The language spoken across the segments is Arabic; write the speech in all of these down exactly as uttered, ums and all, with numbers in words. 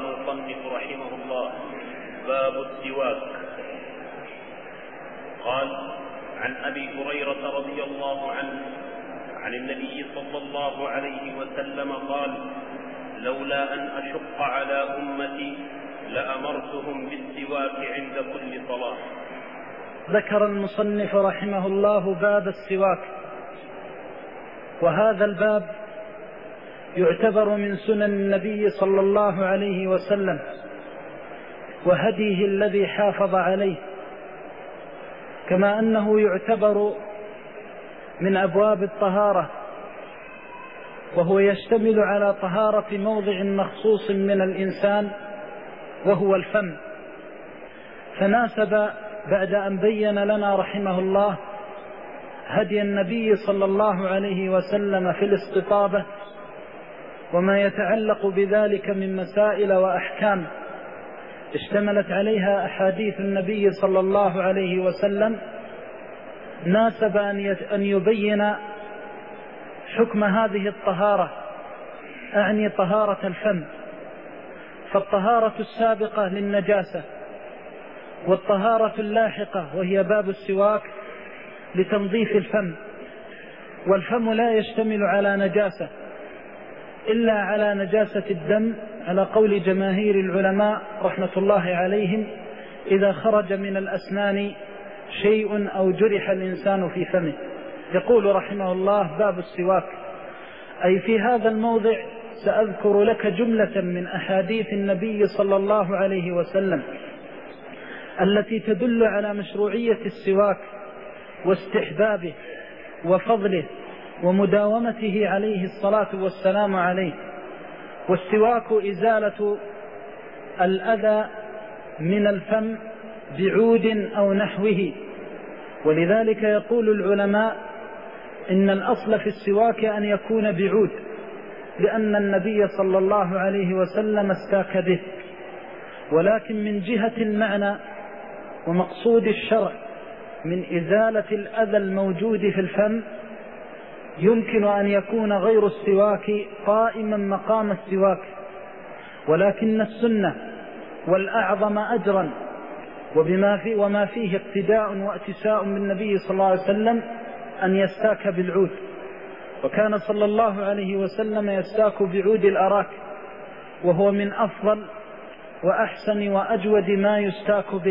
المصنف رحمه الله: باب السواك. قال: عن أبي هريرة رضي الله عنه عن النبي صلى الله عليه وسلم قال: لولا أن أشق على أمتي لأمرتهم بالسواك عند كل صلاة. ذكر المصنف رحمه الله باب السواك، وهذا الباب يعتبر من سنن النبي صلى الله عليه وسلم وهديه الذي حافظ عليه، كما أنه يعتبر من أبواب الطهارة، وهو يشتمل على طهارة موضع مخصوص من الإنسان وهو الفم. فناسب بعد أن بين لنا رحمه الله هدي النبي صلى الله عليه وسلم في الاستطابة وما يتعلق بذلك من مسائل وأحكام اشتملت عليها أحاديث النبي صلى الله عليه وسلم، ناسب أن يبين حكم هذه الطهارة، أعني طهارة الفم. فالطهارة السابقة للنجاسة، والطهارة اللاحقة وهي باب السواك لتنظيف الفم. والفم لا يشتمل على نجاسة إلا على نجاسة الدم، على قول جماهير العلماء رحمة الله عليهم، إذا خرج من الأسنان شيء أو جرح الإنسان في فمه. يقول رحمه الله: باب السواك، أي في هذا الموضع سأذكر لك جملة من أحاديث النبي صلى الله عليه وسلم التي تدل على مشروعية السواك واستحبابه وفضله ومداومته عليه الصلاة والسلام عليه. والسواك إزالة الأذى من الفم بعود أو نحوه، ولذلك يقول العلماء إن الأصل في السواك أن يكون بعود، لأن النبي صلى الله عليه وسلم استاك به. ولكن من جهة المعنى ومقصود الشرع من إزالة الأذى الموجود في الفم، يمكن أن يكون غير السواك قائما مقام السواك، ولكن السنة والأعظم أجرا وبما في وما فيه اقتداء واتساء بالنبي صلى الله عليه وسلم أن يستاك بالعود. وكان صلى الله عليه وسلم يستاك بعود الأراك، وهو من أفضل وأحسن وأجود ما يستاك به.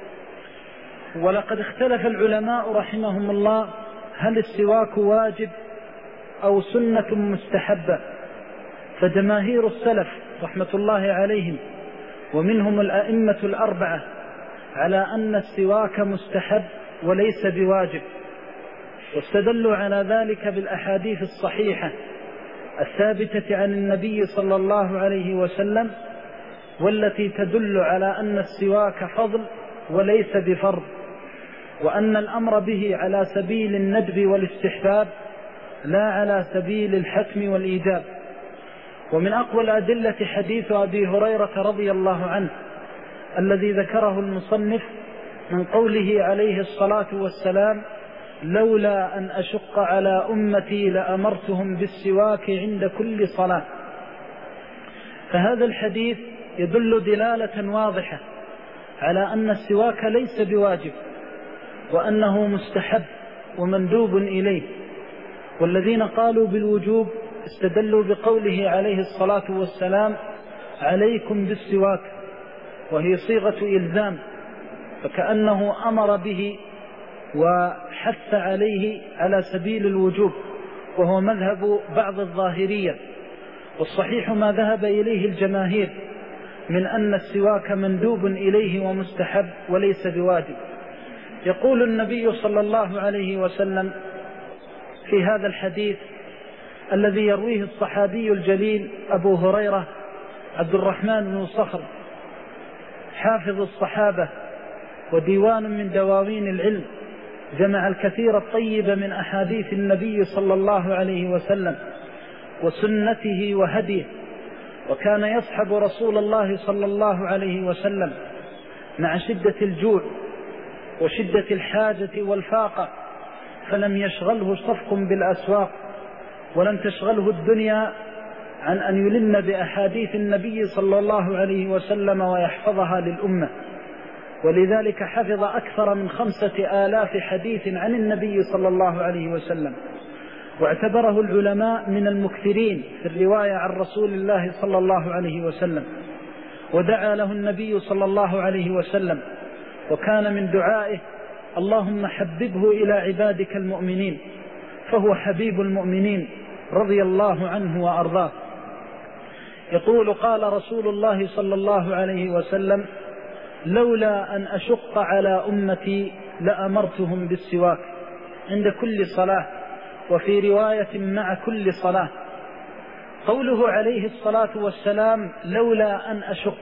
ولقد اختلف العلماء رحمهم الله هل السواك واجب أو سنة مستحبة. فجماهير السلف رحمة الله عليهم ومنهم الأئمة الأربعة على أن السواك مستحب وليس بواجب، واستدلوا على ذلك بالأحاديث الصحيحة الثابتة عن النبي صلى الله عليه وسلم، والتي تدل على أن السواك فضل وليس بفرض، وأن الأمر به على سبيل الندب والاستحباب لا على سبيل الحتم والإيجاب. ومن أقوى الأدلة حديث أبي هريرة رضي الله عنه الذي ذكره المصنف من قوله عليه الصلاة والسلام: لولا أن أشق على أمتي لأمرتهم بالسواك عند كل صلاة. فهذا الحديث يدل دلالة واضحة على أن السواك ليس بواجب، وأنه مستحب ومندوب إليه. والذين قالوا بالوجوب استدلوا بقوله عليه الصلاة والسلام: عليكم بالسواك، وهي صيغة إلزام، فكأنه أمر به وحث عليه على سبيل الوجوب، وهو مذهب بعض الظاهرية. والصحيح ما ذهب إليه الجماهير من أن السواك مندوب إليه ومستحب وليس بواجب. يقول النبي صلى الله عليه وسلم في هذا الحديث الذي يرويه الصحابي الجليل أبو هريرة عبد الرحمن بن صخر حافظ الصحابة وديوان من دواوين العلم، جمع الكثير الطيب من أحاديث النبي صلى الله عليه وسلم وسنته وهديه، وكان يصحب رسول الله صلى الله عليه وسلم مع شدة الجوع وشدة الحاجة والفاقة، فلم يشغله صفق بالأسواق، ولم تشغله الدنيا عن أن يلن بأحاديث النبي صلى الله عليه وسلم ويحفظها للأمة، ولذلك حفظ أكثر من خمسة آلاف حديث عن النبي صلى الله عليه وسلم، واعتبره العلماء من المكثرين في الرواية عن رسول الله صلى الله عليه وسلم. ودعا له النبي صلى الله عليه وسلم، وكان من دعائه: اللهم حببه إلى عبادك المؤمنين، فهو حبيب المؤمنين رضي الله عنه وأرضاه. يقول: قال رسول الله صلى الله عليه وسلم: لولا أن أشق على أمتي لأمرتهم بالسواك عند كل صلاة، وفي رواية مع كل صلاة. قوله عليه الصلاة والسلام لولا أن أشق،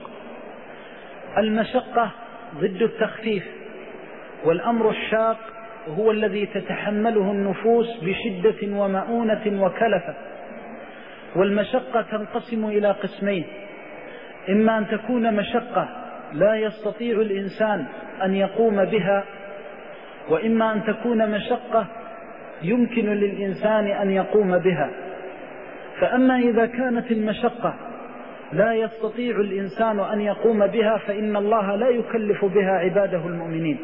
المشقة ضد التخفيف، والأمر الشاق هو الذي تتحمله النفوس بشدة ومؤونة وكلفة. والمشقة تنقسم إلى قسمين: إما أن تكون مشقة لا يستطيع الإنسان أن يقوم بها، وإما أن تكون مشقة يمكن للإنسان أن يقوم بها. فأما إذا كانت المشقة لا يستطيع الإنسان أن يقوم بها فإن الله لا يكلف بها عباده المؤمنين،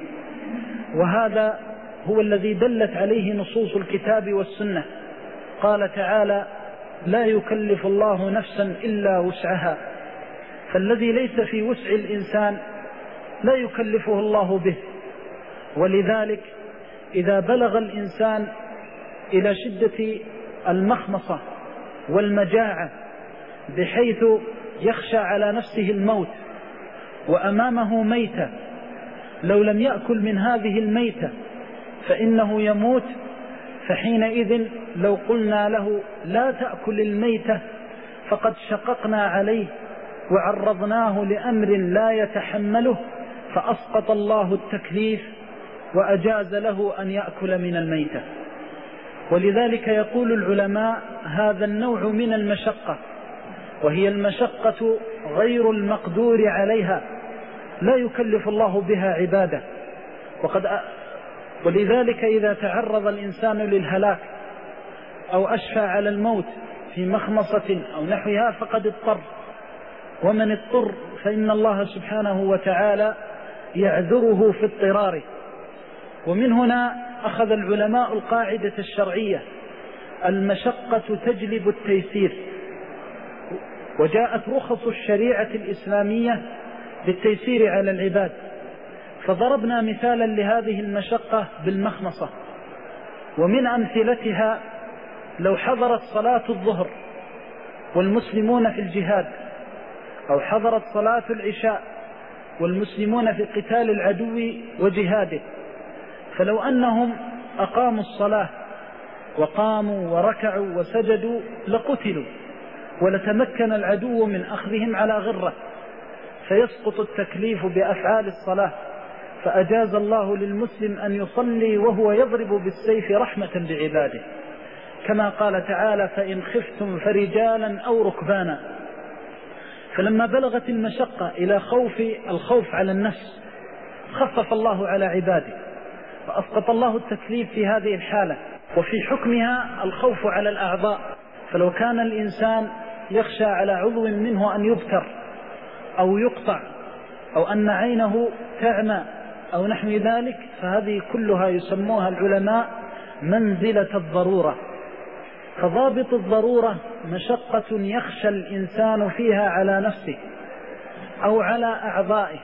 وهذا هو الذي دلت عليه نصوص الكتاب والسنة. قال تعالى: لا يكلف الله نفسا إلا وسعها. فالذي ليس في وسع الإنسان لا يكلفه الله به. ولذلك إذا بلغ الإنسان إلى شدة المخمصة والمجاعة بحيث يخشى على نفسه الموت وأمامه ميتة، لو لم يأكل من هذه الميتة فإنه يموت، فحينئذ لو قلنا له لا تأكل الميتة فقد شققنا عليه وعرضناه لأمر لا يتحمله، فأسقط الله التكليف وأجاز له أن يأكل من الميتة. ولذلك يقول العلماء: هذا النوع من المشقة، وهي المشقة غير المقدور عليها، لا يكلف الله بها عباده. وقد أ... ولذلك إذا تعرض الإنسان للهلاك أو أشفى على الموت في مخمصة أو نحوها فقد اضطر، ومن اضطر فإن الله سبحانه وتعالى يعذره في اضطراره. ومن هنا أخذ العلماء القاعدة الشرعية: المشقة تجلب التيسير. وجاءت رخص الشريعة الإسلامية بالتيسير على العباد. فضربنا مثالا لهذه المشقة بالمخمصة، ومن أمثلتها لو حضرت صلاة الظهر والمسلمون في الجهاد، أو حضرت صلاة العشاء والمسلمون في قتال العدو وجهاده، فلو أنهم أقاموا الصلاة وقاموا وركعوا وسجدوا لقتلوا، ولتمكن العدو من أخذهم على غرة، فيسقط التكليف بأفعال الصلاة. فأجاز الله للمسلم أن يصلي وهو يضرب بالسيف رحمة بعباده، كما قال تعالى: فإن خفتم فرجالا أو ركبانا. فلما بلغت المشقة إلى خوف الخوف على النفس خفف الله على عباده، فأسقط الله التكليف في هذه الحالة. وفي حكمها الخوف على الأعضاء، فلو كان الإنسان يخشى على عضو منه أن يبتر أو يقطع، أو أن عينه تعمى أو نحو ذلك، فهذه كلها يسموها العلماء منزلة الضرورة. فضابط الضرورة مشقة يخشى الإنسان فيها على نفسه أو على أعضائه،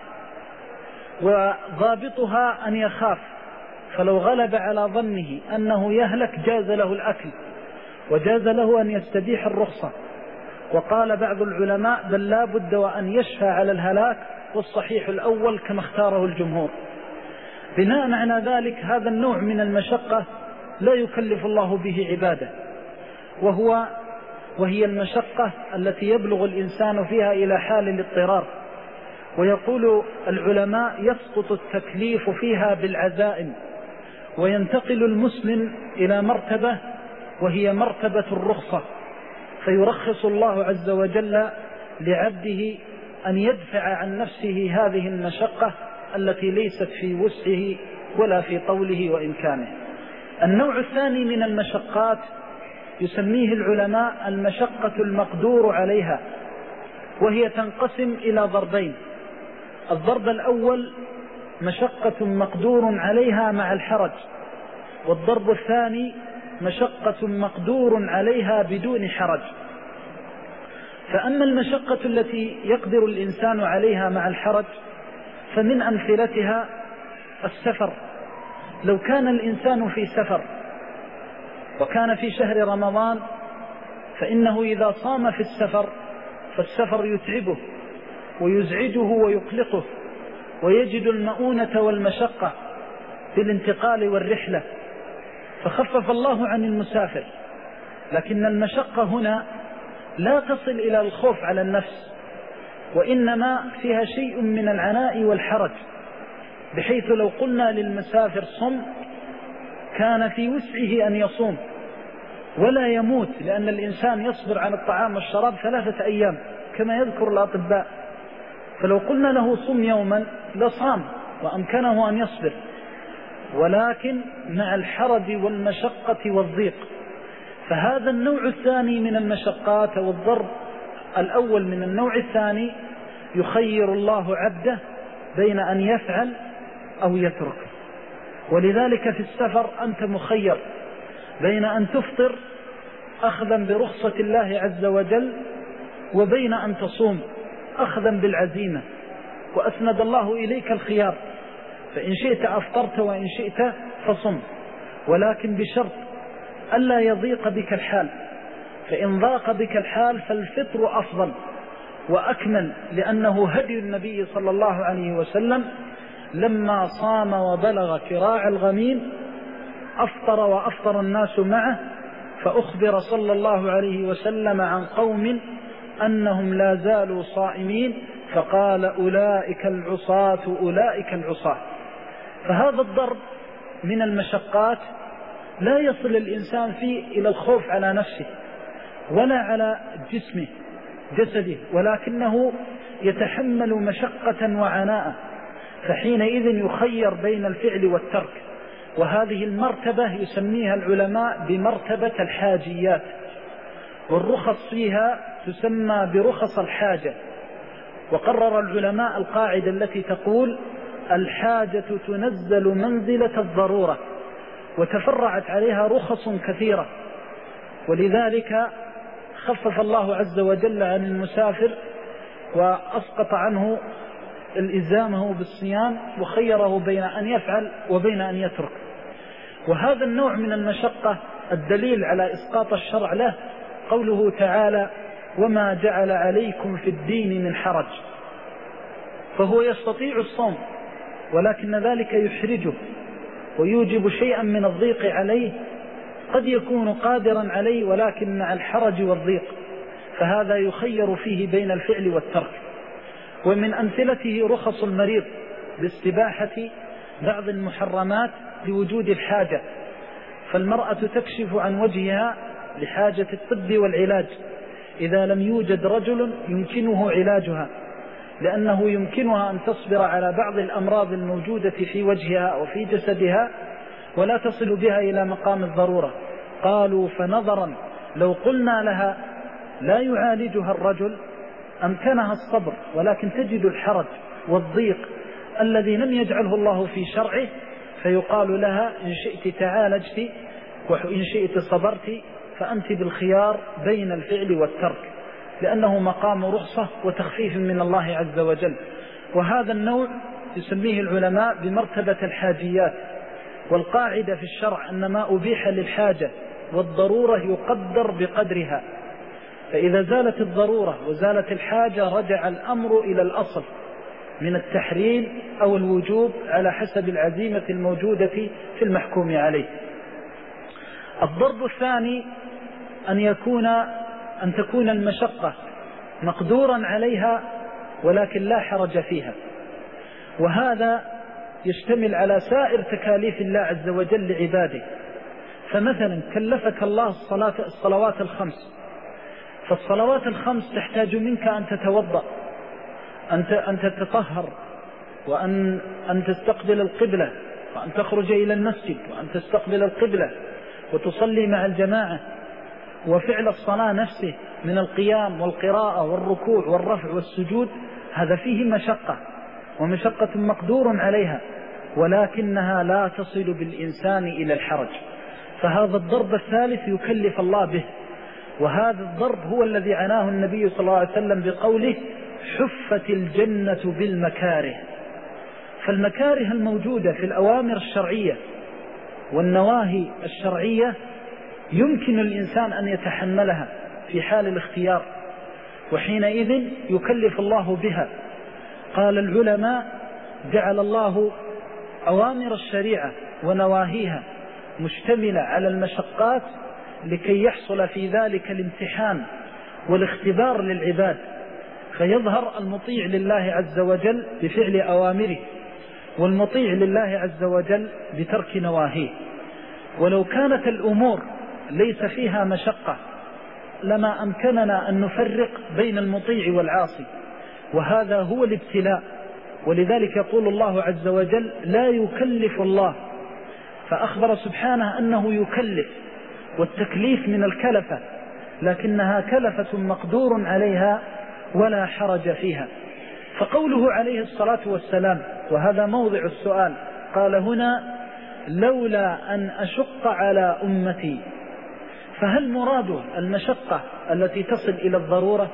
وضابطها أن يخاف، فلو غلب على ظنه أنه يهلك جاز له الأكل، وجاز له أن يستبيح الرخصة. وقال بعض العلماء: بل لا بد وأن يشفى على الهلاك، والصحيح الأول كما اختاره الجمهور. بناء على ذلك هذا النوع من المشقة لا يكلف الله به عباده، وهو وهي المشقة التي يبلغ الإنسان فيها إلى حال الاضطرار. ويقول العلماء: يسقط التكليف فيها بالعزائم، وينتقل المسلم إلى مرتبة وهي مرتبة الرخصة، فيرخص الله عز وجل لعبده أن يدفع عن نفسه هذه المشقة التي ليست في وسعه ولا في طوله وإمكانه. النوع الثاني من المشقات يسميه العلماء المشقة المقدور عليها، وهي تنقسم إلى ضربين. الضرب الأول مشقة مقدور عليها مع الحرج، والضرب الثاني مشقة مقدور عليها بدون حرج. فأما المشقة التي يقدر الإنسان عليها مع الحرج فمن أمثلتها السفر. لو كان الإنسان في سفر وكان في شهر رمضان فإنه إذا صام في السفر فالسفر يتعبه ويزعجه ويقلقه، ويجد المؤونة والمشقة في الانتقال والرحلة، فخفف الله عن المسافر. لكن المشقة هنا لا تصل إلى الخوف على النفس، وإنما فيها شيء من العناء والحرج، بحيث لو قلنا للمسافر صم كان في وسعه أن يصوم ولا يموت، لأن الإنسان يصبر عن الطعام والشراب ثلاثة أيام كما يذكر الأطباء. فلو قلنا له صم يوما لصام وأمكنه أن يصبر، ولكن مع الحرج والمشقة والضيق. فهذا النوع الثاني من المشقات والضرب الأول من النوع الثاني يخير الله عبده بين أن يفعل أو يترك. ولذلك في السفر أنت مخير بين أن تفطر أخذا برخصة الله عز وجل، وبين أن تصوم أخذا بالعزيمة، وأسند الله إليك الخيار، فإن شئت أفطرت وإن شئت فصم، ولكن بشرط ألا يضيق بك الحال. فإن ضاق بك الحال فالفطر أفضل وأكمل، لأنه هدي النبي صلى الله عليه وسلم لما صام وبلغ كراع الغميم أفطر وأفطر الناس معه، فأخبر صلى الله عليه وسلم عن قوم أنهم لا زالوا صائمين فقال أولئك العصاة أولئك العصاة. فهذا الضرب من المشقات لا يصل الإنسان فيه إلى الخوف على نفسه ولا على جسمه جسده، ولكنه يتحمل مشقة وعناء، فحينئذ يخير بين الفعل والترك. وهذه المرتبة يسميها العلماء بمرتبة الحاجيات، والرخص فيها تسمى برخص الحاجة. وقرر العلماء القاعدة التي تقول الحاجة تنزل منزلة الضرورة، وتفرعت عليها رخص كثيرة. ولذلك خفف الله عز وجل عن المسافر وأسقط عنه الإلزامه بالصيام، وخيره بين أن يفعل وبين أن يترك. وهذا النوع من المشقة الدليل على إسقاط الشرع له قوله تعالى وما جعل عليكم في الدين من حرج. فهو يستطيع الصوم، ولكن ذلك يحرجه ويوجب شيئا من الضيق عليه، قد يكون قادرا عليه ولكن مع الحرج والضيق، فهذا يخير فيه بين الفعل والترك. ومن أمثلته رخص المريض باستباحة بعض المحرمات لوجود الحاجة، فالمرأة تكشف عن وجهها لحاجة الطب والعلاج إذا لم يوجد رجل يمكنه علاجها، لأنه يمكنها أن تصبر على بعض الأمراض الموجودة في وجهها وفي جسدها ولا تصل بها إلى مقام الضرورة. قالوا فنظرا لو قلنا لها لا يعالجها الرجل أمكنها الصبر، ولكن تجد الحرج والضيق الذي لم يجعله الله في شرعه، فيقال لها إن شئت تعالجت وإن شئت صبرت، فأنت بالخيار بين الفعل والترك، لأنه مقام رخصة وتخفيف من الله عز وجل. وهذا النوع يسميه العلماء بمرتبة الحاجيات. والقاعدة في الشرع أن ما أبيح للحاجة والضرورة يقدر بقدرها، فإذا زالت الضرورة وزالت الحاجة رجع الأمر إلى الأصل من التحريم أو الوجوب على حسب العزيمة الموجودة في المحكوم عليه. الضرب الثاني أن يكون أن تكون المشقة مقدورا عليها ولكن لا حرج فيها، وهذا يشتمل على سائر تكاليف الله عز وجل لعباده. فمثلا كلفك الله الصلاة الصلوات الخمس، فالصلوات الخمس تحتاج منك أن تتوضأ، أن تتطهر، وأن أن تستقبل القبلة، وأن تخرج إلى المسجد وأن تستقبل القبلة وتصلي مع الجماعة. وفعل الصلاة نفسه من القيام والقراءة والركوع والرفع والسجود هذا فيه مشقة، ومشقة مقدور عليها، ولكنها لا تصل بالإنسان إلى الحرج. فهذا الضرب الثالث يكلف الله به، وهذا الضرب هو الذي عناه النبي صلى الله عليه وسلم بقوله حفت الجنة بالمكاره. فالمكاره الموجودة في الأوامر الشرعية والنواهي الشرعية يمكن الإنسان أن يتحملها في حال الاختيار، وحينئذ يكلف الله بها. قال العلماء جعل الله أوامر الشريعة ونواهيها مشتملة على المشقات لكي يحصل في ذلك الامتحان والاختبار للعباد، فيظهر المطيع لله عز وجل بفعل أوامره، والمطيع لله عز وجل بترك نواهيه. ولو كانت الأمور ليس فيها مشقة لما أمكننا أن نفرق بين المطيع والعاصي، وهذا هو الابتلاء. ولذلك يقول الله عز وجل لا يكلف الله، فأخبر سبحانه أنه يكلف، والتكليف من الكلفة، لكنها كلفة مقدور عليها ولا حرج فيها. فقوله عليه الصلاة والسلام، وهذا موضع السؤال، قال هنا لولا أن أشق على أمتي، فهل مراده المشقة التي تصل إلى الضرورة،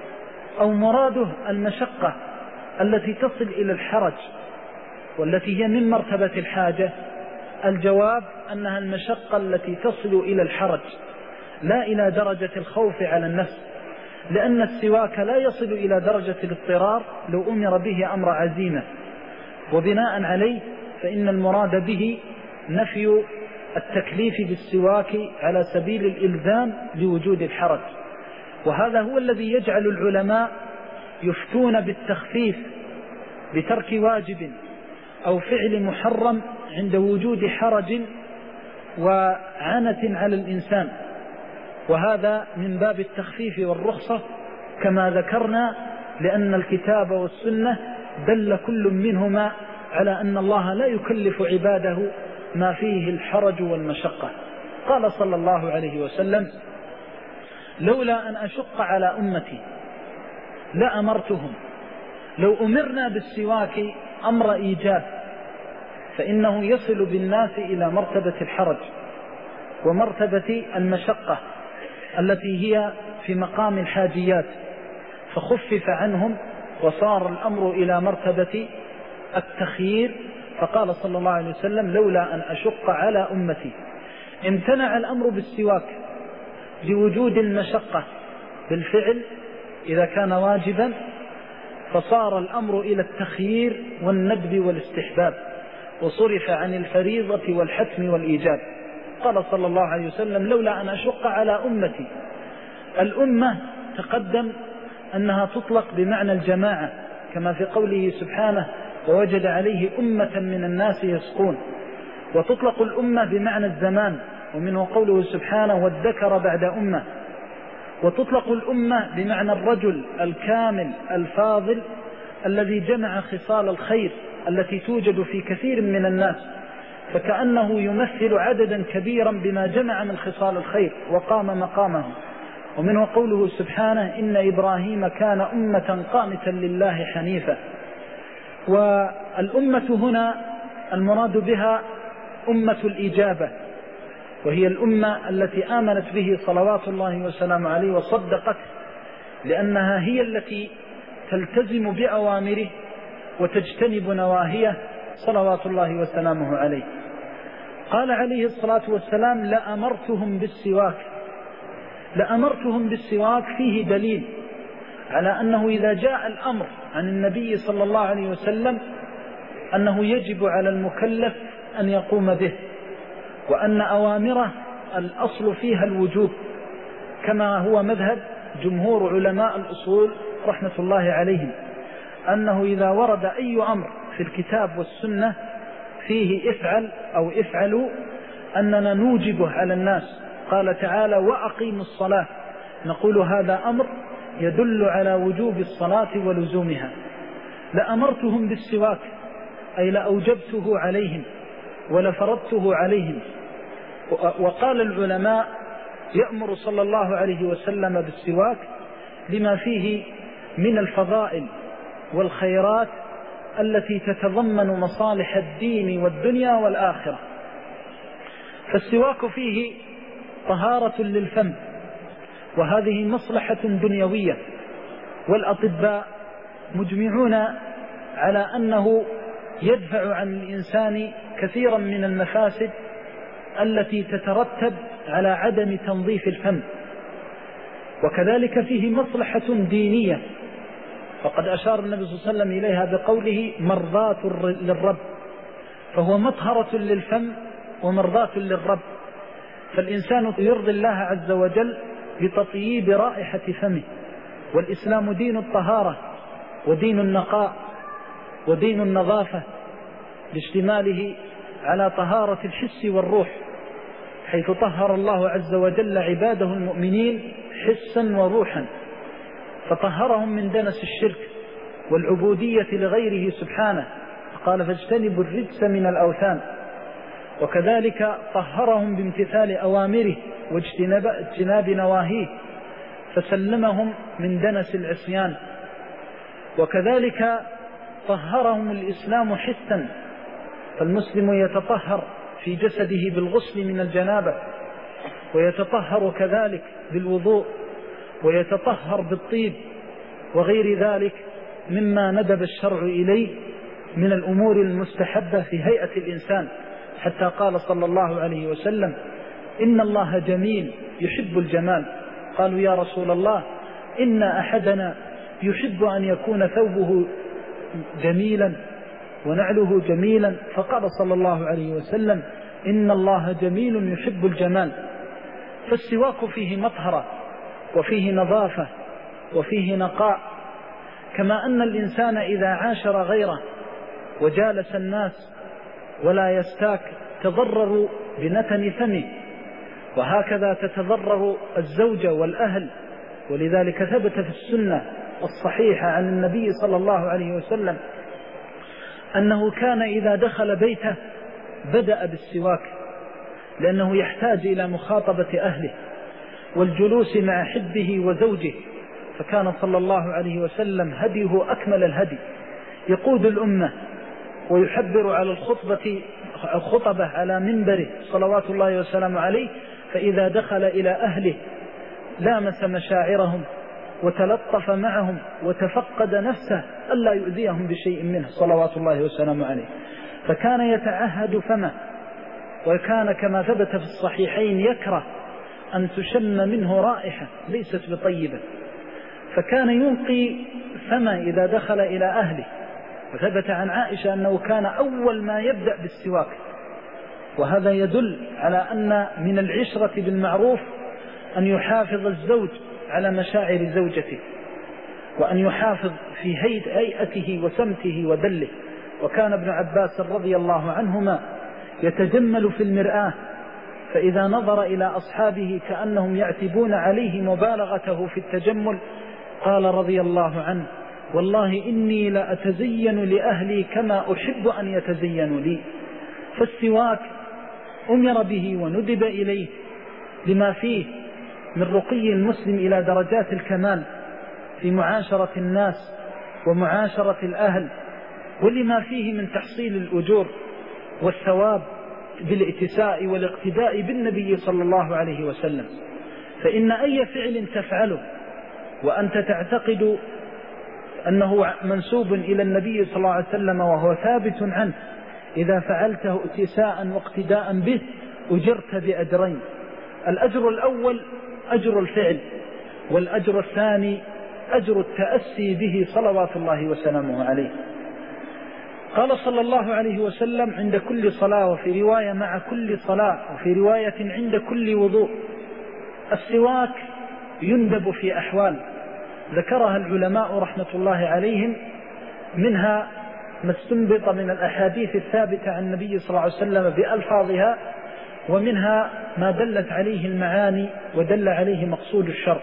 أو مراده المشقة التي تصل إلى الحرج والتي هي من مرتبة الحاجة؟ الجواب أنها المشقة التي تصل إلى الحرج لا إلى درجة الخوف على النفس، لأن السواك لا يصل إلى درجة الاضطرار لو أمر به أمر عزيمة، وبناء عليه فإن المراد به نفي التكليف بالسواك على سبيل الإلزام لوجود الحرج. وهذا هو الذي يجعل العلماء يفتون بالتخفيف بترك واجب أو فعل محرم عند وجود حرج وعنة على الإنسان، وهذا من باب التخفيف والرخصة كما ذكرنا، لأن الكتاب والسنة دل كل منهما على أن الله لا يكلف عباده ما فيه الحرج والمشقة. قال صلى الله عليه وسلم لولا أن أشق على أمتي لأمرتهم. لو أمرنا بالسواك أمر إيجاب فإنه يصل بالناس إلى مرتبة الحرج ومرتبة المشقة التي هي في مقام الحاجيات، فخفف عنهم وصار الأمر إلى مرتبة التخيير. فقال صلى الله عليه وسلم لولا أن أشق على أمتي. امتنع الأمر بالسواك لوجود المشقة بالفعل إذا كان واجبا، فصار الأمر إلى التخيير والندب والاستحباب، وصرف عن الفريضة والحتم والإيجاب. قال صلى الله عليه وسلم لولا أن أشق على أمتي. الأمة تقدم أنها تطلق بمعنى الجماعة كما في قوله سبحانه ووجد عليه أمة من الناس يسقون، وتطلق الأمة بمعنى الزمان، ومنه قوله سبحانه والذكر بعد أمة، وتطلق الأمة بمعنى الرجل الكامل الفاضل الذي جمع خصال الخير التي توجد في كثير من الناس، فكأنه يمثل عددا كبيرا بما جمع من خصال الخير وقام مقامه. ومنه قوله سبحانه إن إبراهيم كان أمة قانتا لله حنيفا. والأمة هنا المراد بها أمة الإجابة، وهي الأمة التي آمنت به صلوات الله وسلامه عليه وصدقت، لأنها هي التي تلتزم بأوامره وتجتنب نواهيه صلوات الله وسلامه عليه. قال عليه الصلاة والسلام لأمرتهم بالسواك. لأمرتهم بالسواك فيه دليل على أنه إذا جاء الأمر عن النبي صلى الله عليه وسلم أنه يجب على المكلف أن يقوم به، وأن أوامره الأصل فيها الوجوب، كما هو مذهب جمهور علماء الأصول رحمة الله عليهم، أنه إذا ورد أي أمر في الكتاب والسنة فيه افعل أو افعلوا أننا نوجبه على الناس. قال تعالى وأقيموا الصلاة، نقول هذا أمر يدل على وجوب الصلاة ولزومها. لأمرتهم بالسواك أي لأوجبته عليهم ولفرضته عليهم. وقال العلماء يأمر صلى الله عليه وسلم بالسواك لما فيه من الفضائل والخيرات التي تتضمن مصالح الدين والدنيا والآخرة. فالسواك فيه طهارة للفم، وهذه مصلحة دنيوية، والأطباء مجمعون على أنه يدفع عن الإنسان كثيرا من المفاسد التي تترتب على عدم تنظيف الفم. وكذلك فيه مصلحة دينية، فقد أشار النبي صلى الله عليه وسلم إليها بقوله مرضاة للرب، فهو مطهرة للفم ومرضاة للرب. فالإنسان يرضي الله عز وجل بتطييب رائحة فمه. والإسلام دين الطهارة ودين النقاء ودين النظافة، باشتماله على طهارة الحس والروح، حيث طهر الله عز وجل عباده المؤمنين حسا وروحا، فطهرهم من دنس الشرك والعبودية لغيره سبحانه، قال فاجتنبوا الرجس من الأوثان. وكذلك طهرهم بامتثال أوامره واجتناب اجتناب نواهيه، فسلمهم من دنس العصيان. وكذلك طهرهم الإسلام حسا، فالمسلم يتطهر في جسده بالغسل من الجنابة، ويتطهر كذلك بالوضوء، ويتطهر بالطيب وغير ذلك مما ندب الشرع إليه من الأمور المستحبة في هيئة الإنسان، حتى قال صلى الله عليه وسلم إن الله جميل يحب الجمال. قالوا يا رسول الله إن أحدنا يحب أن يكون ثوبه جميلا ونعله جميلا، فقال صلى الله عليه وسلم إن الله جميل يحب الجمال. فالسواك فيه مطهرة وفيه نظافة وفيه نقاء، كما أن الإنسان إذا عاشر غيره وجالس الناس ولا يستاك تضرر بنتن فمه، وهكذا تتضرر الزوجة والأهل. ولذلك ثبت في السنة الصحيحة عن النبي صلى الله عليه وسلم أنه كان إذا دخل بيته بدأ بالسواك، لأنه يحتاج إلى مخاطبة أهله والجلوس مع حبه وزوجه. فكان صلى الله عليه وسلم هديه أكمل الهدي، يقود الأمة ويحبر على الخطبة الخطبة على منبره صلوات الله وسلامه عليه، فإذا دخل إلى أهله لامس مشاعرهم وتلطف معهم وتفقد نفسه ألا يؤذيهم بشيء منه صلوات الله وسلامه عليه. فكان يتعهد فمه، وكان كما ثبت في الصحيحين يكره أن تشم منه رائحة ليست بطيبة، فكان ينقي فمه إذا دخل إلى أهله. وثبت عن عائشة أنه كان أول ما يبدأ بالسواك، وهذا يدل على أن من العشرة بالمعروف أن يحافظ الزوج على مشاعر زوجته، وأن يحافظ في هيئته وسمته ودله. وكان ابن عباس رضي الله عنهما يتجمل في المرآة، فإذا نظر إلى أصحابه كأنهم يعتبون عليه مبالغته في التجمل قال رضي الله عنه والله إني لأتزين لأهلي كما أحب أن يتزينوا لي. فالسواك أمر به وندب إليه لما فيه من رقي المسلم إلى درجات الكمال في معاشرة الناس ومعاشرة الأهل، ولما فيه من تحصيل الأجور والثواب بالاتساء والاقتداء بالنبي صلى الله عليه وسلم. فإن أي فعل تفعله وأنت تعتقد أنه منسوب إلى النبي صلى الله عليه وسلم وهو ثابت عنه، إذا فعلته اتساء واقتداء به أجرت بأجرين: الأجر الأول أجر الفعل، والأجر الثاني أجر التأسي به صلوات الله وسلامه عليه. قال صلى الله عليه وسلم عند كل صلاة، وفي رواية مع كل صلاة، وفي رواية عند كل وضوء. السواك يندب في أحوال ذكرها العلماء رحمة الله عليهم، منها ما استنبط من الأحاديث الثابتة عن النبي صلى الله عليه وسلم بألفاظها، ومنها ما دلت عليه المعاني ودل عليه مقصود الشرع.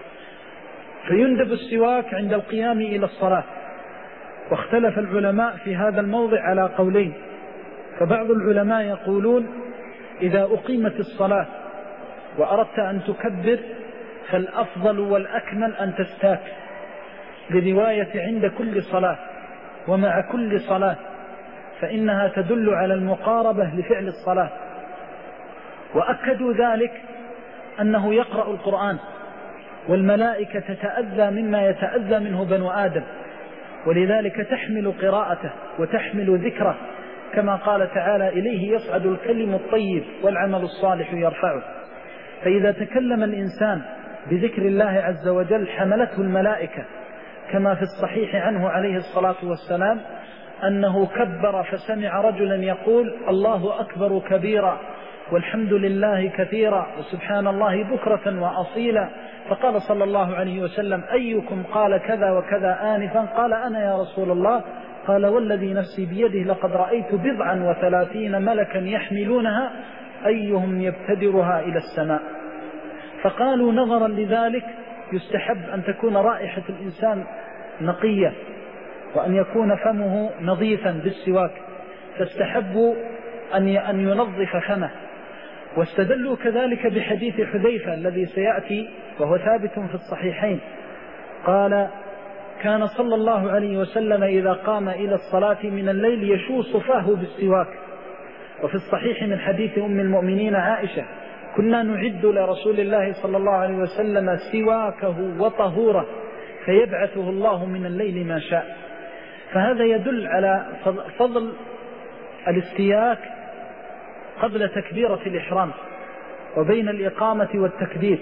فيندب السواك عند القيام إلى الصلاة، واختلف العلماء في هذا الموضع على قولين. فبعض العلماء يقولون إذا أقيمت الصلاة وأردت أن تكبر فالأفضل والأكمل أن تستاك، برواية عند كل صلاة ومع كل صلاة، فإنها تدل على المقاربة لفعل الصلاة. وأكدوا ذلك أنه يقرأ القرآن والملائكة تتأذى مما يتأذى منه بنو آدم، ولذلك تحمل قراءته وتحمل ذكره، كما قال تعالى: إليه يصعد الكلم الطيب والعمل الصالح يرفعه. فإذا تكلم الإنسان بذكر الله عز وجل حملته الملائكة، كما في الصحيح عنه عليه الصلاة والسلام أنه كبر فسمع رجلا يقول: الله أكبر كبيرا والحمد لله كثيرا وسبحان الله بكرة وأصيلا، فقال صلى الله عليه وسلم: أيكم قال كذا وكذا آنفا؟ قال: أنا يا رسول الله. قال: والذي نفسي بيده لقد رأيت بضعا وثلاثين ملكا يحملونها أيهم يبتدرها إلى السماء. فقالوا نظرا لذلك يستحب أن تكون رائحة الإنسان نقية وأن يكون فمه نظيفا بالسواك، فاستحبوا أن ينظف فمه. واستدلوا كذلك بحديث حذيفة الذي سيأتي وهو ثابت في الصحيحين، قال: كان صلى الله عليه وسلم إذا قام إلى الصلاة من الليل يشوص فاه بالسواك. وفي الصحيح من حديث أم المؤمنين عائشة: كنا نعد لرسول الله صلى الله عليه وسلم سواكه وطهوره فيبعثه الله من الليل ما شاء. فهذا يدل على فضل الاستياك قبل تكبيرة الإحرام وبين الإقامة والتكبير،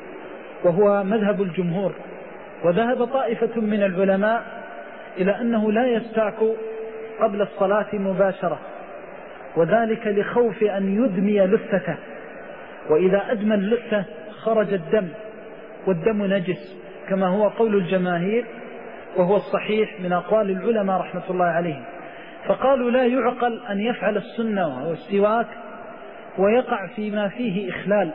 وهو مذهب الجمهور. وذهب طائفة من العلماء إلى أنه لا يستاك قبل الصلاة مباشرة، وذلك لخوف أن يدمي لثته، وإذا أدمى اللثة خرج الدم، والدم نجس كما هو قول الجماهير وهو الصحيح من أقوال العلماء رحمة الله عليهم. فقالوا لا يعقل أن يفعل السنة وهو السواك ويقع فيما فيه إخلال،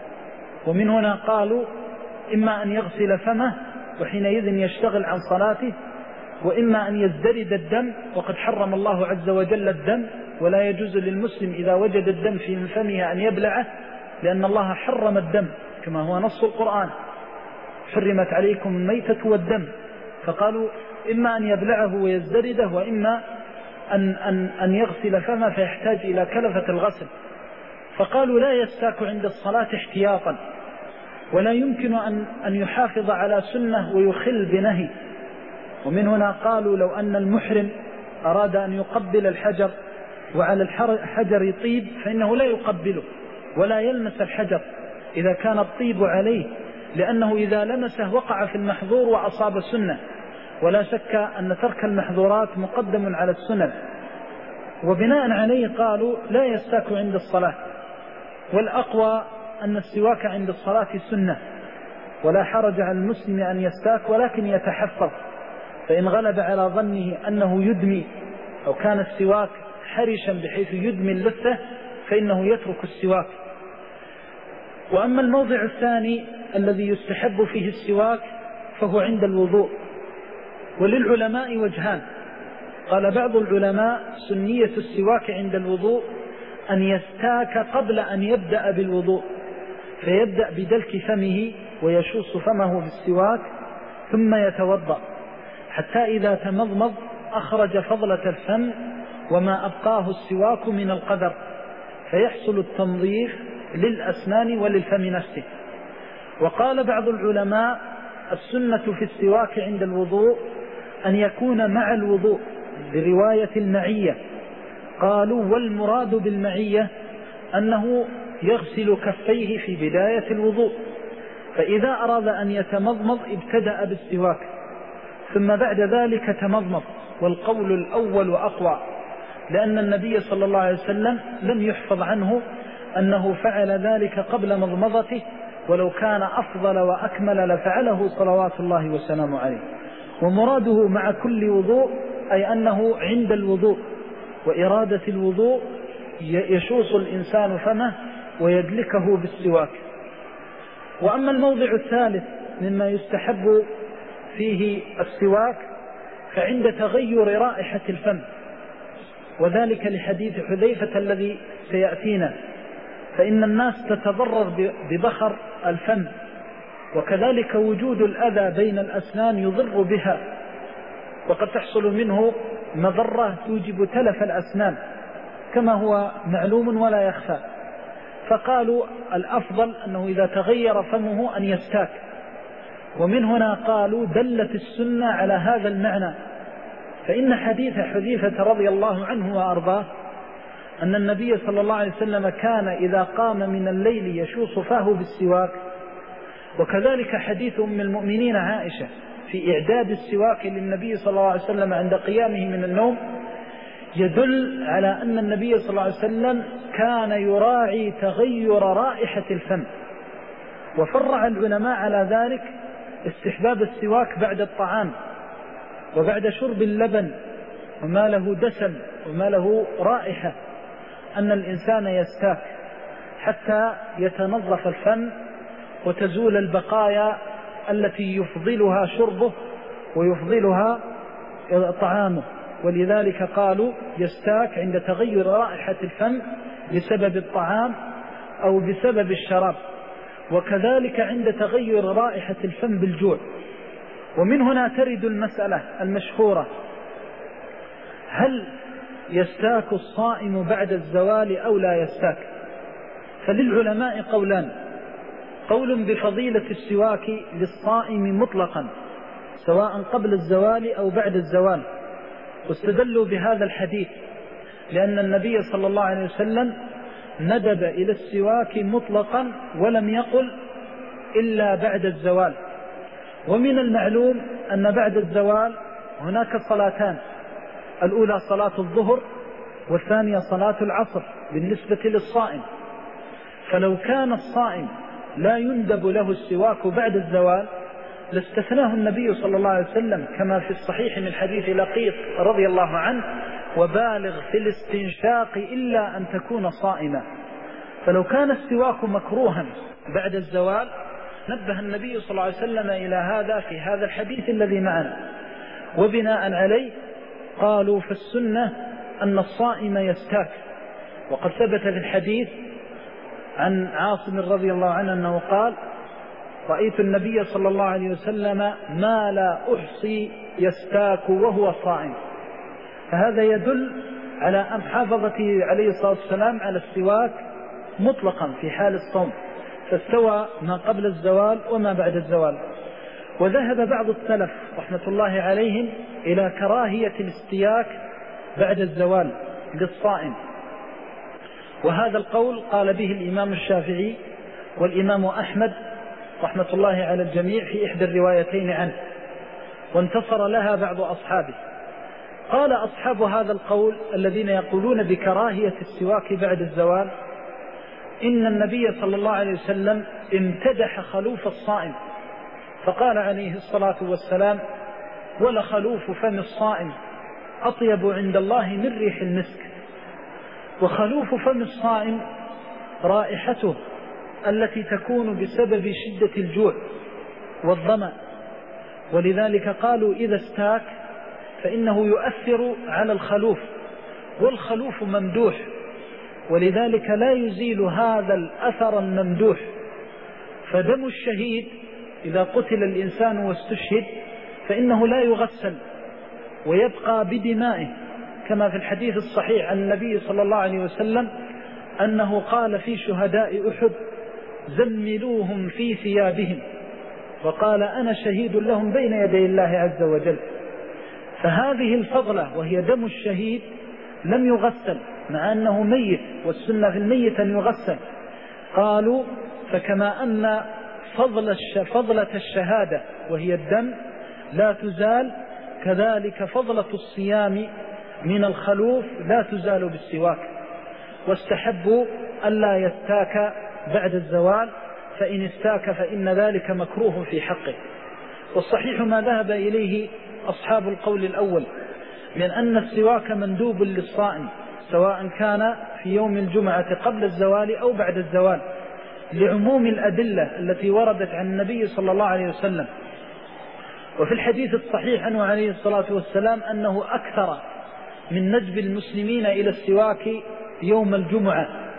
ومن هنا قالوا إما أن يغسل فمه وحينئذ يشتغل عن صلاته، وإما أن يزدرد الدم، وقد حرم الله عز وجل الدم، ولا يجوز للمسلم إذا وجد الدم في فمه أن يبلعه، لأن الله حرم الدم كما هو نص القرآن: حرمت عليكم الميتة والدم. فقالوا إما أن يبلعه ويزدرده، وإما أن, أن, أن يغسل فمه فيحتاج إلى كلفة الغسل. فقالوا لا يستاك عند الصلاة احتياطا، ولا يمكن أن, أن يحافظ على سنة ويخل بنهي. ومن هنا قالوا لو أن المحرم أراد أن يقبل الحجر وعلى الحجر يطيب فإنه لا يقبله ولا يلمس الحجر إذا كان الطيب عليه، لأنه إذا لمسه وقع في المحظور وأصاب السنة، ولا شك أن ترك المحظورات مقدم على السنن. وبناء عليه قالوا لا يستاك عند الصلاة، والأقوى أن السواك عند الصلاة سنة، ولا حرج على المسلم أن يستاك، ولكن يتحفظ، فإن غلب على ظنه أنه يدمي أو كان السواك حرشا بحيث يدمي اللثة فإنه يترك السواك. وأما الموضع الثاني الذي يستحب فيه السواك فهو عند الوضوء، وللعلماء وجهان. قال بعض العلماء سنية السواك عند الوضوء أن يستاك قبل أن يبدأ بالوضوء، فيبدأ بدلك فمه ويشوص فمه بالسواك ثم يتوضأ، حتى إذا تمضمض أخرج فضلة الفم وما أبقاه السواك من القدر، فيحصل التنظيف للأسنان وللفم نفسه. وقال بعض العلماء السنة في السواك عند الوضوء أن يكون مع الوضوء برواية المعية. قالوا والمراد بالمعية أنه يغسل كفيه في بداية الوضوء، فإذا أراد أن يتمضمض ابتدأ بالسواك ثم بعد ذلك تمضمض، والقول الأول أقوى، لأن النبي صلى الله عليه وسلم لم يحفظ عنه أنه فعل ذلك قبل مضمضته، ولو كان أفضل وأكمل لفعله صلوات الله وسلامه عليه. ومراده مع كل وضوء أي أنه عند الوضوء وإرادة الوضوء يشوص الإنسان فمه ويدلكه بالسواك. وأما الموضع الثالث مما يستحب فيه السواك فعند تغير رائحة الفم، وذلك لحديث حذيفة الذي سيأتينا، فإن الناس تتضرر ببخر الفم، وكذلك وجود الأذى بين الأسنان يضر بها، وقد تحصل منه مضرة توجب تلف الأسنان كما هو معلوم ولا يخفى. فقالوا الأفضل أنه إذا تغير فمه أن يستاك، ومن هنا قالوا دلت السنة على هذا المعنى. فإن حديث حذيفة رضي الله عنه وأرضاه أن النبي صلى الله عليه وسلم كان إذا قام من الليل يشوص فاه بالسواك، وكذلك حديث أم المؤمنين عائشة في إعداد السواك للنبي صلى الله عليه وسلم عند قيامه من النوم، يدل على أن النبي صلى الله عليه وسلم كان يراعي تغير رائحة الفم. وفرع العلماء على ذلك استحباب السواك بعد الطعام وبعد شرب اللبن وما له دسم وما له رائحة، أن الإنسان يستاك حتى يتنظف الفم وتزول البقايا التي يفضلها شربه ويفضلها طعامه. ولذلك قالوا يستاك عند تغير رائحة الفم بسبب الطعام أو بسبب الشراب، وكذلك عند تغير رائحة الفم بالجوع. ومن هنا ترد المسألة المشهورة: هل يستاك الصائم بعد الزوال أو لا يستاك؟ فللعلماء قولان: قول بفضيلة السواك للصائم مطلقا سواء قبل الزوال أو بعد الزوال، واستدلوا بهذا الحديث لأن النبي صلى الله عليه وسلم ندب إلى السواك مطلقا ولم يقل إلا بعد الزوال. ومن المعلوم أن بعد الزوال هناك صلاتان: الأولى صلاة الظهر والثانية صلاة العصر بالنسبة للصائم. فلو كان الصائم لا يندب له السواك بعد الزوال لاستثناه النبي صلى الله عليه وسلم كما في الصحيح من حديث لقيط رضي الله عنه: وبالغ في الاستنشاق إلا أن تكون صائما. فلو كان السواك مكروها بعد الزوال نبه النبي صلى الله عليه وسلم إلى هذا في هذا الحديث الذي معنا. وبناء عليه قالوا في السنة أن الصائم يستاك، وقد ثبت في الحديث عن عاصم رضي الله عنه أنه قال: رأيت النبي صلى الله عليه وسلم ما لا أحصي يستاك وهو صائم. فهذا يدل على أن محافظته عليه الصلاة والسلام على السواك مطلقا في حال الصوم، فاستوى ما قبل الزوال وما بعد الزوال. وذهب بعض السلف رحمة الله عليهم إلى كراهية الاستياك بعد الزوال للصائم، وهذا القول قال به الإمام الشافعي والإمام أحمد رحمة الله على الجميع في إحدى الروايتين عنه، وانتصر لها بعض أصحابه. قال أصحاب هذا القول الذين يقولون بكراهية السواك بعد الزوال: إن النبي صلى الله عليه وسلم امتدح خلوف الصائم فقال عليه الصلاة والسلام: ولخلوف فم الصائم أطيب عند الله من ريح المسك. وخلوف فم الصائم رائحته التي تكون بسبب شدة الجوع والظمأ، ولذلك قالوا إذا استاك فإنه يؤثر على الخلوف، والخلوف ممدوح، ولذلك لا يزيل هذا الأثر الممدوح. فدم الشهيد إذا قتل الإنسان واستشهد فإنه لا يغسل ويبقى بدمائه، كما في الحديث الصحيح عن النبي صلى الله عليه وسلم أنه قال في شهداء أحد: زملوهم في ثيابهم، وقال: أنا شهيد لهم بين يدي الله عز وجل. فهذه الفضلة وهي دم الشهيد لم يغسل مع أنه ميت، والسنة في الميت أن يغسل. قالوا: فكما أن فضل فضلة الشهادة وهي الدم لا تزال، كذلك فضلة الصيام من الخلوف لا تزال بالسواك. واستحبوا ألا يستاك بعد الزوال، فإن استاك فإن ذلك مكروه في حقه. والصحيح ما ذهب إليه أصحاب القول الأول من أن السواك مندوب للصائم سواء كان في يوم الجمعة قبل الزوال أو بعد الزوال، لعموم الأدلة التي وردت عن النبي صلى الله عليه وسلم. وفي الحديث الصحيح عنه عليه الصلاة والسلام أنه أكثر من ندب المسلمين إلى السواك يوم الجمعة،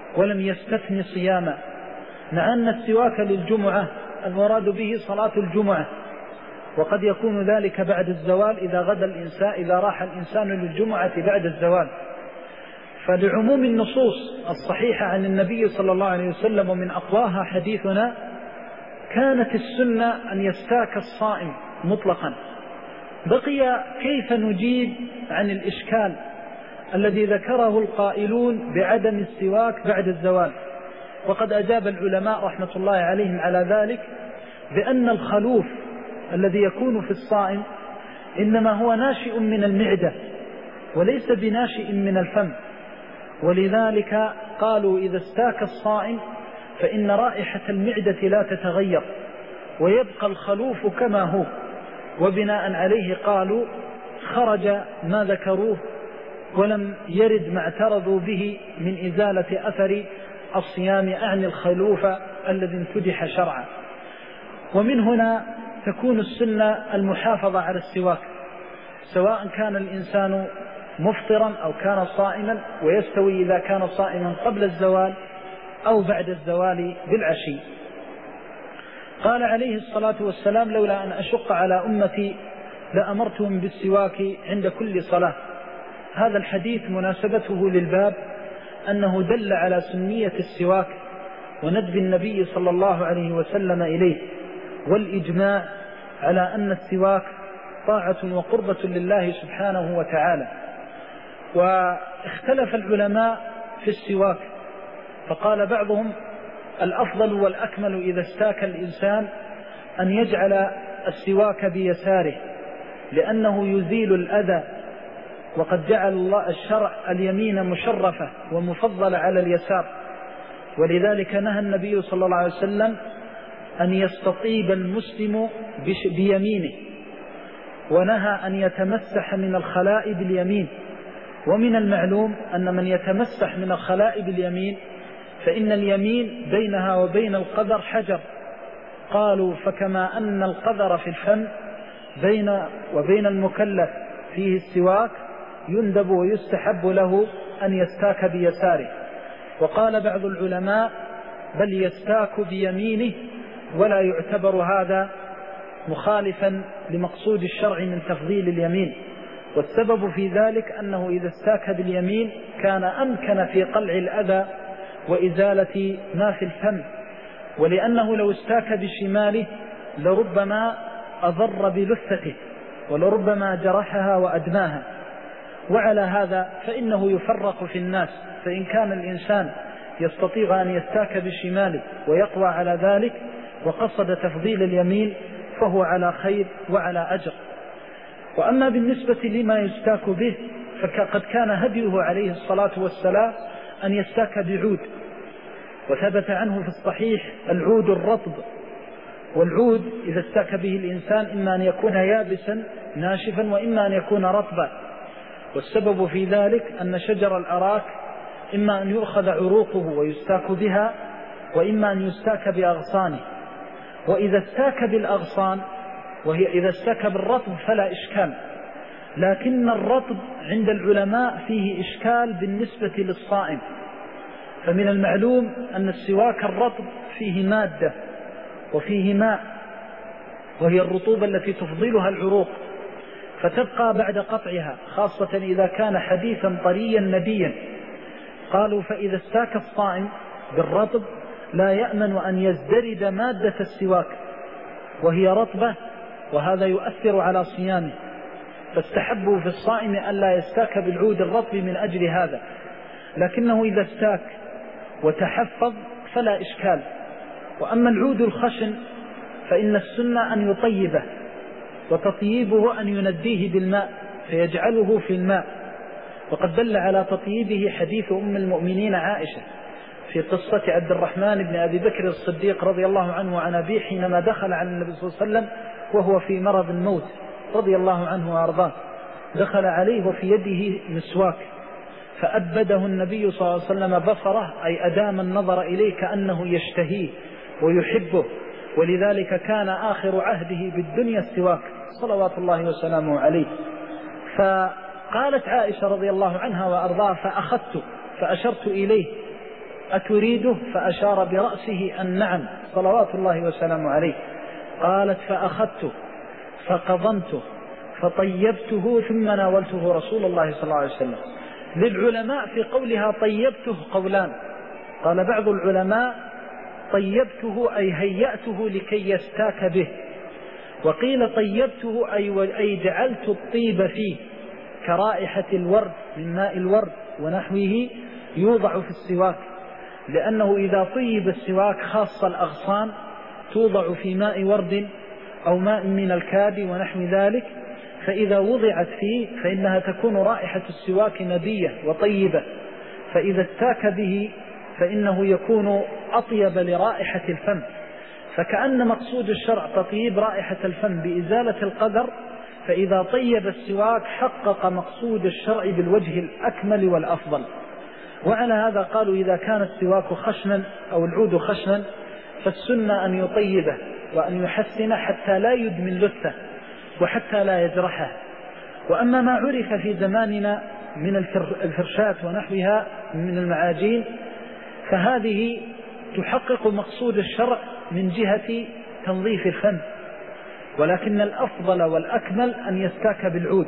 ولم يستثن صياما، مع أن السواك للجمعة المراد به صلاة الجمعة، وقد يكون ذلك بعد الزوال إذا غدا الإنسان إذا راح الإنسان للجمعة بعد الزوال. فلعموم النصوص الصحيحة عن النبي صلى الله عليه وسلم ومن أقواها حديثنا، كانت السنة أن يستاك الصائم مطلقا. بقي كيف نجيب عن الإشكال الذي ذكره القائلون بعدم السواك بعد الزوال؟ وقد أجاب العلماء رحمة الله عليهم على ذلك بأن الخلوف الذي يكون في الصائم إنما هو ناشئ من المعدة وليس بناشئ من الفم، ولذلك قالوا إذا استاك الصائم فإن رائحة المعدة لا تتغير ويبقى الخلوف كما هو، وبناء عليه قالوا خرج ما ذكروه ولم يرد ما اعترضوا به من إزالة أثر الصيام، أعني الخلوف الذي امتدح شرعا. ومن هنا تكون السنة المحافظة على السواك، سواء كان الإنسان مفطرا أو كان صائما، ويستوي إذا كان صائما قبل الزوال أو بعد الزوال بالعشي. قال عليه الصلاة والسلام: لولا أن أشق على أمتي لأمرتهم بالسواك عند كل صلاة. هذا الحديث مناسبته للباب أنه دل على سنية السواك وندب النبي صلى الله عليه وسلم إليه، والإجماع على أن السواك طاعة وقربة لله سبحانه وتعالى. واختلف العلماء في السواك، فقال بعضهم: الأفضل والأكمل إذا استاك الإنسان أن يجعل السواك بيساره، لأنه يزيل الأذى، وقد جعل الله الشرع اليمين مشرفة ومفضلة على اليسار، ولذلك نهى النبي صلى الله عليه وسلم أن يستطيب المسلم بيمينه، ونهى أن يتمسح من الخلاء باليمين. ومن المعلوم أن من يتمسح من الخلاء باليمين فإن اليمين بينها وبين القدر حجر. قالوا: فكما أن القدر في الفم بين وبين المكلف فيه السواك، يندب ويستحب له أن يستاك بيساره. وقال بعض العلماء: بل يستاك بيمينه، ولا يعتبر هذا مخالفا لمقصود الشرع من تفضيل اليمين. والسبب في ذلك أنه إذا استاك باليمين كان أمكن في قلع الأذى وإزالة ما في الفم، ولأنه لو استاك بشماله لربما أضر بلثته ولربما جرحها وأدماها. وعلى هذا فإنه يفرق في الناس، فإن كان الإنسان يستطيع أن يستاك بشماله ويقوى على ذلك وقصد تفضيل اليمين فهو على خير وعلى أجر. وأما بالنسبة لما يستاك به فقد كان هديه عليه الصلاة والسلام أن يستاك بعود، وثبت عنه في الصحيح العود الرطب. والعود إذا استاك به الإنسان إما أن يكون يابسا ناشفا وإما أن يكون رطبا، والسبب في ذلك أن شجر الأراك إما أن يؤخذ عروقه ويستاك بها، وإما أن يستاك بأغصانه. وإذا استاك بالأغصان وهي إذا استاك بالرطب فلا إشكال، لكن الرطب عند العلماء فيه إشكال بالنسبة للصائم. فمن المعلوم أن السواك الرطب فيه مادة وفيه ماء، وهي الرطوبة التي تفضلها العروق، فتبقى بعد قطعها، خاصة إذا كان حديثا طريا نديا. قالوا: فإذا استاك الصائم بالرطب لا يأمن أن يزدرد مادة السواك وهي رطبة، وهذا يؤثر على صيامه، فاستحبوا في الصائم ألا يستاك بالعود الرطب من أجل هذا. لكنه إذا استاك وتحفظ فلا إشكال. وأما العود الخشن فإن السنة أن يطيبه، وتطييبه أن ينديه بالماء فيجعله في الماء. وقد دل على تطييبه حديث أم المؤمنين عائشة في قصة عبد الرحمن بن أبي بكر الصديق رضي الله عنه وعن أبيه حينما دخل على النبي صلى الله عليه وسلم وهو في مرض الموت رضي الله عنه وأرضاه، دخل عليه وفي يده مسواك، فأبده النبي صلى الله عليه وسلم بصره، أي أدام النظر إليه كأنه يشتهيه ويحبه، ولذلك كان آخر عهده بالدنيا السواك صلوات الله وسلامه عليه. فقالت عائشة رضي الله عنها وأرضاها: فأخذت فأشرت إليه أتريده؟ فأشار برأسه أن نعم صلوات الله وسلامه عليه. قالت فأخذته فقضمته فطيبته ثم ناولته رسول الله صلى الله عليه وسلم. للعلماء في قولها طيبته قولان. قال بعض العلماء طيبته أي هيأته لكي يستاك به، وقيل طيبته أي جعلت الطيب فيه كرائحة الورد من ماء الورد ونحوه يوضع في السواك، لأنه إذا طيب السواك خاصة الأغصان توضع في ماء ورد أو ماء من الكاد ونحو ذلك، فإذا وضعت فيه فإنها تكون رائحة السواك نبية وطيبة، فإذا استاك به فإنه يكون أطيب لرائحة الفم. فكأن مقصود الشرع تطيب رائحة الفم بإزالة القدر، فإذا طيب السواك حقق مقصود الشرع بالوجه الأكمل والأفضل. وعلى هذا قالوا إذا كان السواك خشنا أو العود خشنا فالسنة أن يطيبه وأن يحسن حتى لا يدمن لثة وحتى لا يجرحه. وأما ما عرف في زماننا من الفرشات ونحوها من المعاجين فهذه تحقق مقصود الشرع من جهة تنظيف الفم، ولكن الأفضل والأكمل أن يستاك بالعود،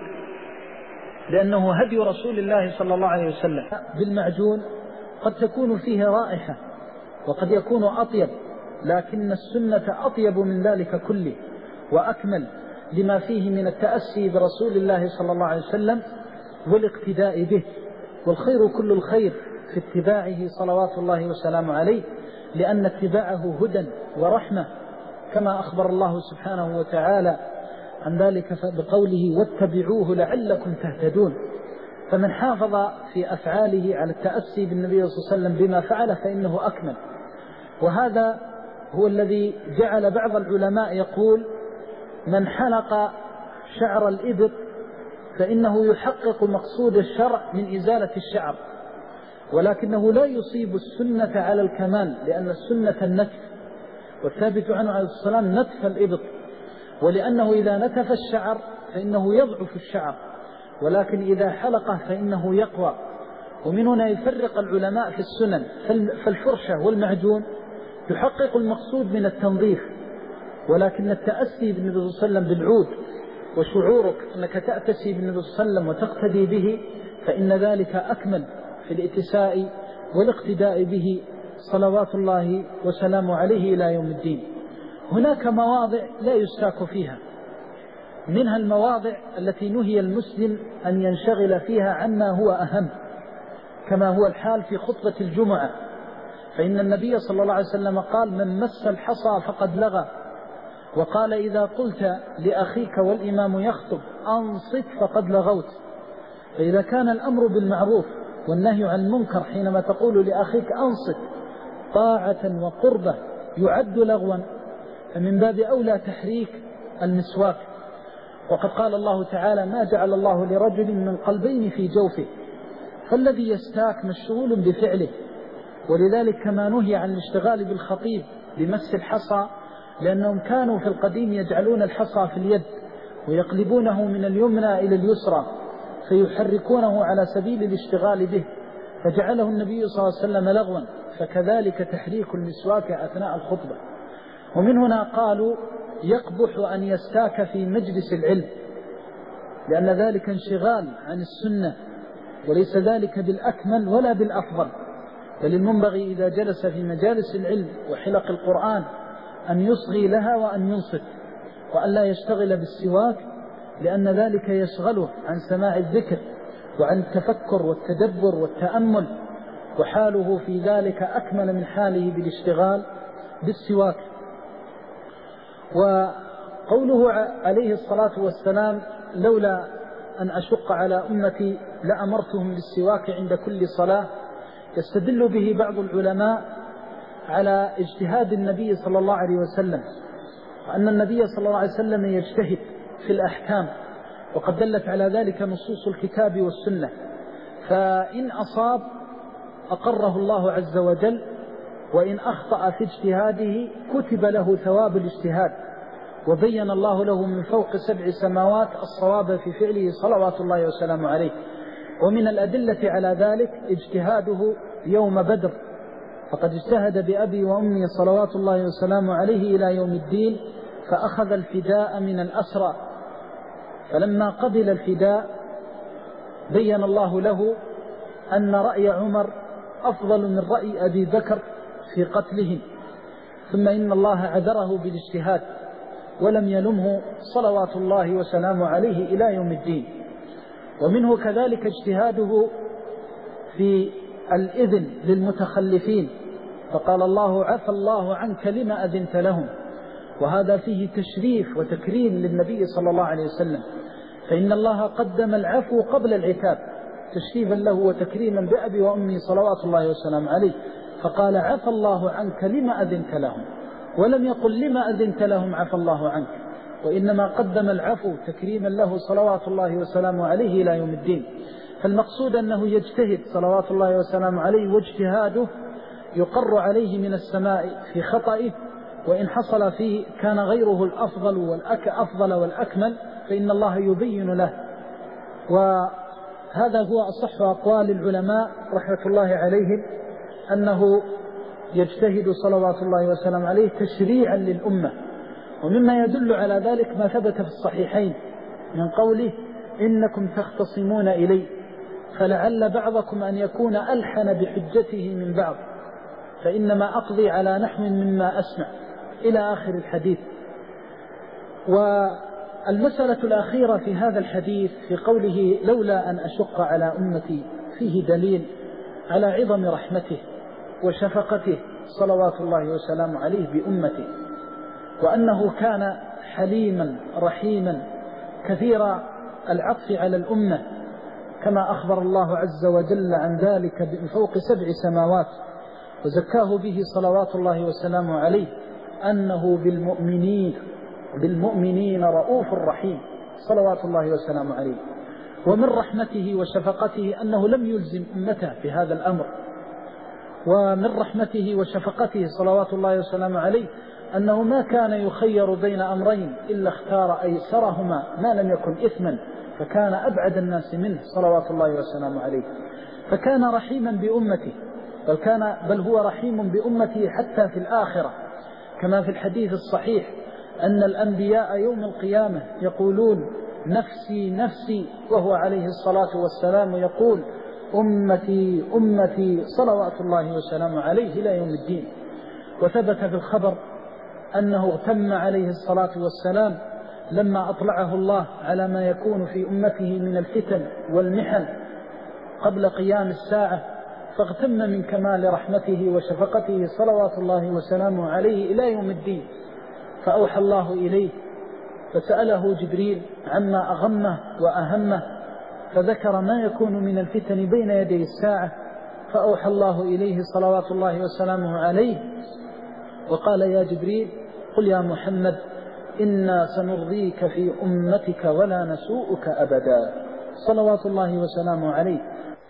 لأنه هدي رسول الله صلى الله عليه وسلم. بالمعجون قد تكون فيه رائحة وقد يكون أطيب، لكن السنة أطيب من ذلك كله وأكمل لما فيه من التأسي برسول الله صلى الله عليه وسلم والاقتداء به، والخير كل الخير في اتباعه صلوات الله وسلامه عليه، لأن اتباعه هدى ورحمة، كما أخبر الله سبحانه وتعالى عن ذلك بقوله واتبعوه لعلكم تهتدون. فمن حافظ في أفعاله على التأسي بالنبي صلى الله عليه وسلم بما فعل فإنه أكمل. وهذا هو الذي جعل بعض العلماء يقول من حلق شعر الإبط فإنه يحقق مقصود الشرع من إزالة الشعر، ولكنه لا يصيب السنة على الكمال، لأن السنة النتف، والثابت عنه عليه الصلاة والسلام نتف الإبط، ولأنه إذا نتف الشعر فإنه يضعف الشعر، ولكن إذا حلقه فإنه يقوى. ومن هنا يفرق العلماء في السنن، فالفرشة والمعجون يحقق المقصود من التنظيف، ولكن التأسي بالنبي صلى الله عليه وسلم بالعود وشعورك أنك تأتسي بالنبي صلى الله عليه وسلم وتقتدي به فإن ذلك أكمل في الاتساء والاقتداء به صلوات الله وسلامه عليه إلى يوم الدين. هناك مواضع لا يستاك فيها، منها المواضع التي نهي المسلم أن ينشغل فيها عما هو أهم، كما هو الحال في خطبة الجمعة، فإن النبي صلى الله عليه وسلم قال من مس الحصى فقد لغى، وقال إذا قلت لأخيك والإمام يخطب أنصت فقد لغوت. فإذا كان الأمر بالمعروف والنهي عن المنكر حينما تقول لأخيك أنصت طاعة وقربة يعد لغوا، فمن باب أولى تحريك المسواك. وقد قال الله تعالى ما جعل الله لرجل من قلبين في جوفه، فالذي يستاك مشغول بفعله. ولذلك كما نهي عن الاشتغال بالخطيب بمس الحصى، لأنهم كانوا في القديم يجعلون الحصى في اليد ويقلبونه من اليمنى إلى اليسرى فيحركونه على سبيل الاشتغال به، فجعله النبي صلى الله عليه وسلم لغوا، فكذلك تحريك المسواك أثناء الخطبة. ومن هنا قالوا يقبح أن يستاك في مجلس العلم، لأن ذلك انشغال عن السنة، وليس ذلك بالأكمل ولا بالأفضل، بل المنبغي إذا جلس في مجالس العلم وحلق القرآن أن يصغي لها وأن ينصت، وأن لا يشتغل بالسواك، لأن ذلك يشغله عن سماع الذكر وعن التفكر والتدبر والتأمل، وحاله في ذلك أكمل من حاله بالاشتغال بالسواك. وقوله عليه الصلاة والسلام لولا أن أشق على أمتي لأمرتهم بالسواك عند كل صلاة، يستدل به بعض العلماء على اجتهاد النبي صلى الله عليه وسلم، وأن النبي صلى الله عليه وسلم يجتهد في الأحكام، وقد دلت على ذلك نصوص الكتاب والسنة، فإن أصاب أقره الله عز وجل، وإن أخطأ في اجتهاده كتب له ثواب الاجتهاد، وبين الله له من فوق سبع سماوات الصواب في فعله صلوات الله وسلامه عليه. ومن الأدلة على ذلك اجتهاده يوم بدر فقد اجتهد بأبي وأمي صلوات الله وسلامه عليه إلى يوم الدين، فأخذ الفداء من الأسرى. فلما قبل الفداء بين الله له أن رأي عمر أفضل من رأي أبي بكر في قتلهم، ثم إن الله عذره بالاجتهاد ولم يلمه صلوات الله وسلامه عليه إلى يوم الدين. ومنه كذلك اجتهاده في الإذن للمتخلفين، فقال الله عفى الله عنك لما أذنت لهم، وهذا فيه تشريف وتكريم للنبي صلى الله عليه وسلم، فإن الله قدم العفو قبل العتاب تشريفا له وتكريما بأبي وأمي صلوات الله وسلامه عليه، فقال عفى الله عنك لما أذنت لهم، ولم يقل لما أذنت لهم عفى الله عنك، وإنما قدم العفو تكريما له صلوات الله وسلامه عليه إلى يوم الدين. فالمقصود أنه يجتهد صلوات الله وسلامه عليه، واجتهاده يقر عليه من السماء في خطئه، وإن حصل فيه كان غيره الأفضل والأفضل والأكمل فإن الله يبين له. وهذا هو أصح أقوال العلماء رحمة الله عليهم، أنه يجتهد صلوات الله وسلامه عليه تشريعا للأمة. ومما يدل على ذلك ما ثبت في الصحيحين من قوله إنكم تختصمون إلي فلعل بعضكم أن يكون ألحن بحجته من بعض، فإنما أقضي على نحو مما أسمع، إلى آخر الحديث. والمسألة الأخيرة في هذا الحديث في قوله لولا أن أشق على أمتي، فيه دليل على عظم رحمته وشفقته صلوات الله وسلامه عليه بأمته، وأنه كان حليما رحيما كثير العطف على الأمة، كما أخبر الله عز وجل عن ذلك من فوق سبع سماوات، وزكاه به صلوات الله وسلامه عليه أنه بالمؤمنين بالمؤمنين رؤوف رحيم صلوات الله وسلامه عليه. ومن رحمته وشفقته أنه لم يلزم أمته بهذا الأمر، ومن رحمته وشفقته صلوات الله وسلامه عليه أنه ما كان يخير بين أمرين إلا اختار أيسرهما ما لم يكن إثما، فكان أبعد الناس منه صلوات الله وسلامه عليه. فكان رحيما بأمته، بل, كان بل هو رحيم بأمته حتى في الآخرة، كما في الحديث الصحيح أن الأنبياء يوم القيامة يقولون نفسي نفسي، وهو عليه الصلاة والسلام يقول أمتي أمتي صلوات الله وسلامه عليه إلى يوم الدين. وثبت في الخبر أنه اغتم عليه الصلاة والسلام لما أطلعه الله على ما يكون في أمته من الفتن والمحن قبل قيام الساعة، فاغتم من كمال رحمته وشفقته صلوات الله وسلامه عليه إلى يوم الدين. فأوحى الله إليه فسأله جبريل عما أغمه وأهمه، فذكر ما يكون من الفتن بين يدي الساعة، فأوحى الله إليه صلوات الله وسلامه عليه وقال يا جبريل قل يا محمد إنا سنرضيك في أمتك ولا نسوءك أبدا صلوات الله وسلامه عليه.